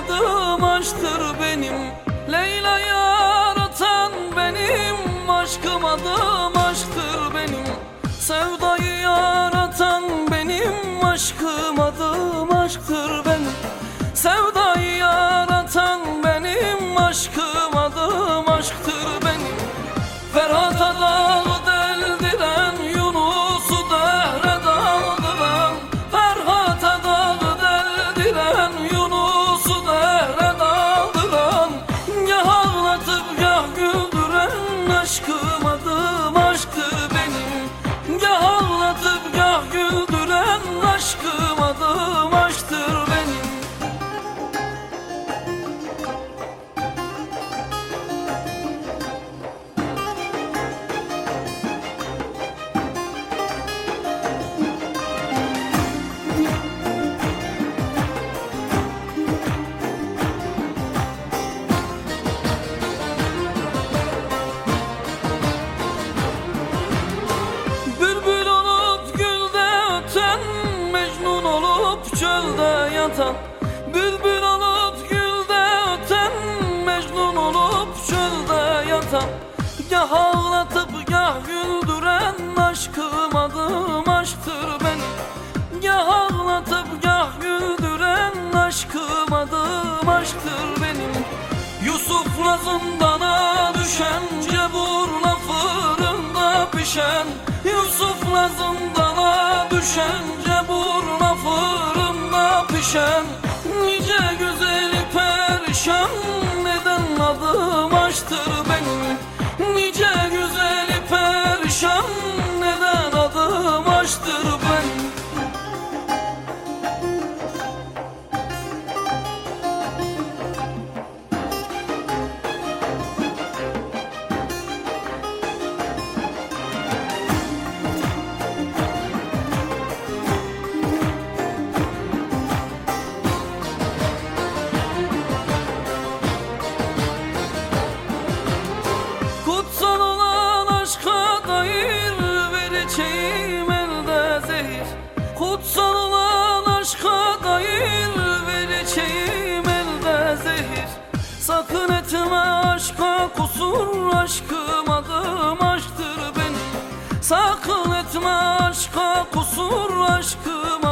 adım aşktır benim. Leyla yaratan benim, aşkım adım aşktır benim. Sevdayı yaratan benim, aşkım adım aşktır benim. Sevdayı yaratan benim, aşkım adım aşktır benim. Ferhat'a dağı deldiren, Yunus'u dehre daldıran. Ferhat'a dağı deldiren, Yunus'u dehre daldıran. Gah ağlatıp gah güldüren, aşkım adım aşktır benim. Gah ağlatıp gah güldüren, aşkım adım aşktır benim. Bülbül olup gülde öten, Mecnun olup çölde yatan. Bülbül olup gülde öten, Mecnun olup çölde yatan. Gah ağlatıp gah güldüren, aşkım adım aşktır benim. Gah ağlatıp gah güldüren, aşkım adım aşktır benim. Yusuf'la zindana düşen, Cebur'la fırında pişen. Yusuf'la zindana düşen, Cebur'la fırında pişen. Nice güzeli perişan, neden adım aşktır benim. Nice güzeli perişan, neden adım aşktır benim. Kutsal olan aşka dair, vereceğim elde zehir. Kutsal olan aşka dair, vereceğim elde zehir. Sakın etme aşka kusur, aşkım adım aşktır benim. Sakın etme aşka kusur, aşkım